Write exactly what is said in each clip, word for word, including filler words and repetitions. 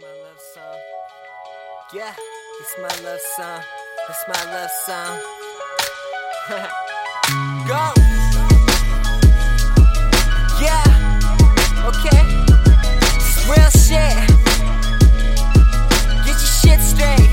my love song. Yeah, it's my love song. It's my love song. Go! Yeah, okay. It's real shit. Get your shit straight.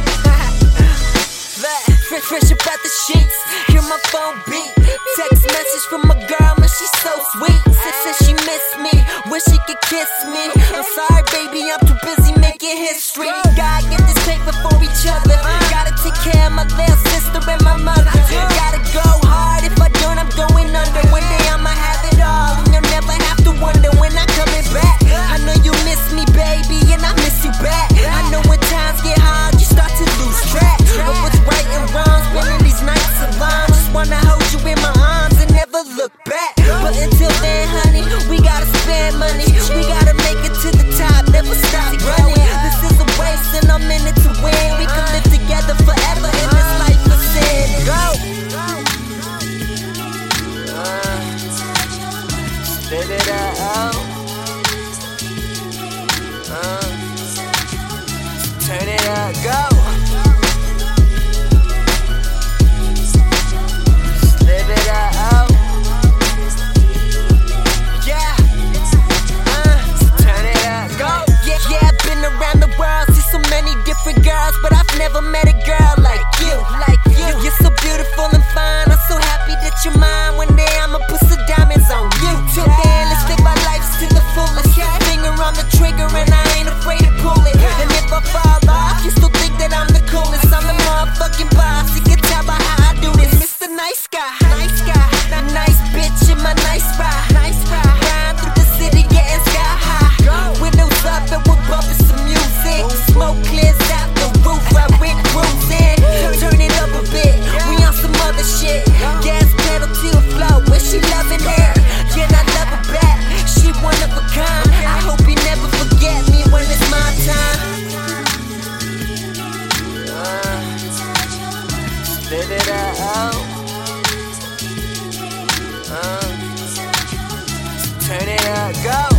Fresh, fresh about the sheets. Hear my phone beat. Text message from my girl, man, she's so sweet. Says, says she miss me, wish she could kiss me. I'm sorry, baby, I'm too busy making history. Gotta get this paper for each other. Gotta take care of my little sister and my mother. Gotta go hard, if I don't, I'm going under. One day I'ma have it all, and you'll never have to wonder when I'm coming back. I know you miss me, baby, and I miss you back. I know when times get hard, you start to lose track of what's right and wrong. Spending these nights alone, just wanna hold you in my arms and never look back. But until then, honey, we gotta spend money. We gotta make it to the top, never stop running. This is a race and I'm in it to win. We can live together forever in this life of sin. Go! Uh, spit it out. Uh, turn it up, go! But I've never met a girl like you, like you. You're so beautiful and fine. I'm so happy that you're mine. One day I'ma put some diamonds on you. Till then, let's live our lives to the fullest. Finger on the trigger and I ain't afraid to pull it. And if I fall off, you still think that I'm the coolest. I'm the motherfucking boss. You can tell by how I do this. Mister Nice Guy, nice guy, nice bitch in my nice ride, nice ride. Ride through the city, getting sky high. Windows up and we're bumping some music. Smoke clears out the roof, I went cruising. Turn it up a bit, we on some other shit. Gas pedal to the flow, when she loving it, yeah, I love her back. She one of a kind. I hope you never forget me when it's my time. Uh, spit it out. Uh, turn it up, go.